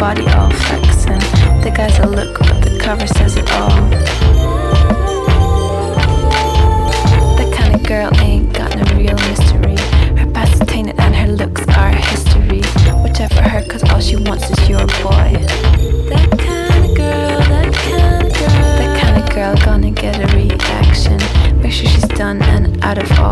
body all flexing. The guy's a look, but the cover says it all. That kind of girl ain't got no real mystery. Her past is tainted and her looks are history. Whichever her, cause all she wants is your boy. That kind of girl, that kind of girl. That kind of girl gonna get a reaction. Make sure she's done and out of